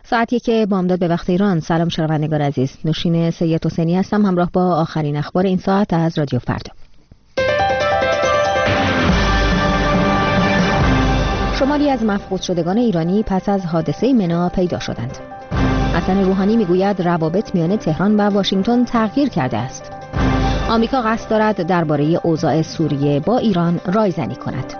ساعت 1 بامداد به وقت ایران. سلام شنوندگان عزیز، نوشین سید حسینی هستم همراه با آخرین اخبار این ساعت از رادیو فردا. شماری از مفقود شدگان ایرانی پس از حادثه منا پیدا شدند. حسن روحانی میگوید روابط میان تهران و واشنگتن تغییر کرده است. آمریکا قصد دارد درباره اوضاع سوریه با ایران رایزنی کند.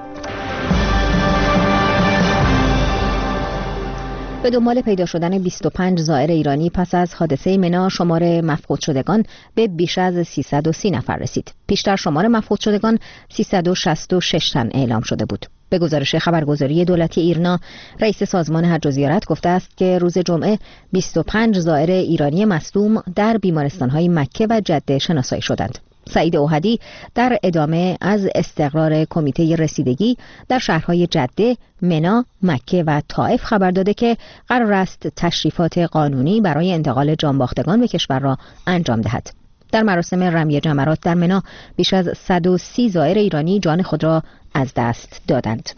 به دنبال پیدا شدن 25 زائر ایرانی پس از حادثه منا شمار مفقود شدگان به بیش از 330 نفر رسید. پیشتر شمار مفقود شدگان 366 تن اعلام شده بود. به گزارش خبرگزاری دولتی ایرنا، رئیس سازمان حج و زیارت گفته است که روز جمعه 25 زائر ایرانی مصدوم در بیمارستان‌های مکه و جده شناسایی شدند. سعید اوحدی در ادامه از استقرار کمیته رسیدگی در شهرهای جده، منا، مکه و طائف خبر داده که قرار است تشریفات قانونی برای انتقال جانباختگان به کشور را انجام دهد. در مراسم رمی جمرات در منا بیش از 130 زائر ایرانی جان خود را از دست دادند.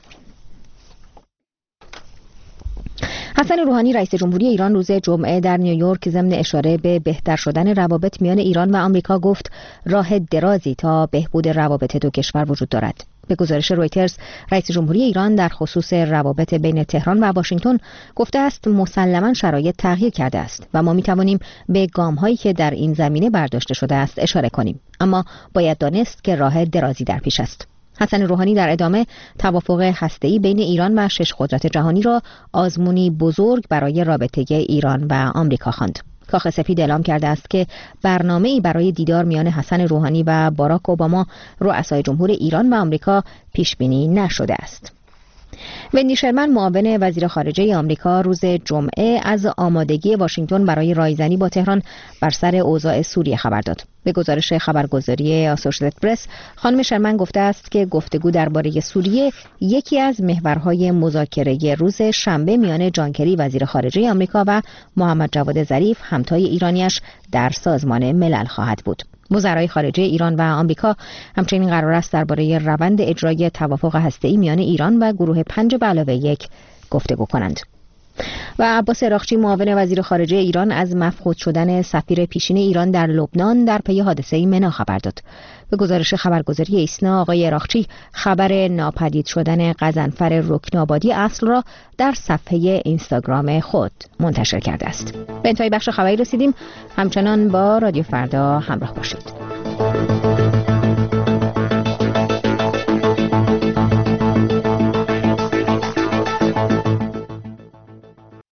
حسن روحانی رئیس جمهوری ایران روز جمعه در نیویورک ضمن اشاره به بهتر شدن روابط میان ایران و آمریکا گفت راه درازی تا بهبود روابط دو کشور وجود دارد. به گزارش رویترز، رئیس جمهوری ایران در خصوص روابط بین تهران و واشنگتن گفته است مسلماً شرایط تغییر کرده است و ما می‌توانیم به گام‌هایی که در این زمینه برداشته شده است اشاره کنیم، اما باید دانست که راه درازی در پیش است. حسن روحانی در ادامه توافق هسته‌ای بین ایران و 6 قدرت جهانی را آزمونی بزرگ برای رابطه ایران و آمریکا خواند. کاخ سفید اعلام کرده است که برنامه‌ای برای دیدار میان حسن روحانی و باراک اوباما، رؤسای جمهور ایران و آمریکا، پیش بینی نشده است. وندی شرمن معاون وزیر خارجه آمریکا روز جمعه از آمادگی واشنگتن برای رایزنی با تهران بر سر اوضاع سوریه خبر داد. به گزارش خبرگزاری آسوشییتد پرس، خانم شرمن گفته است که گفتگو درباره سوریه یکی از محورهای مذاکره روز شنبه میان جان کری وزیر خارجه آمریکا و محمد جواد ظریف همتای ایرانیش در سازمان ملل خواهد بود. وزرای خارجه ایران و آمریکا همچنین قرار است درباره روند اجرای توافق هسته‌ای میان ایران و گروه 5+1 گفتگو کنند. و عباس عراقچی معاون وزیر خارجه ایران از مفقود شدن سفیر پیشین ایران در لبنان در پی حادثه منا خبر داد. به گزارش خبرگزاری ایسنا، آقای عراقچی خبر ناپدید شدن غضنفر رکنابادی اصل را در صفحه اینستاگرام خود منتشر کرده است. به انتهای بخش خبری رسیدیم. همچنان با رادیو فردا همراه باشید.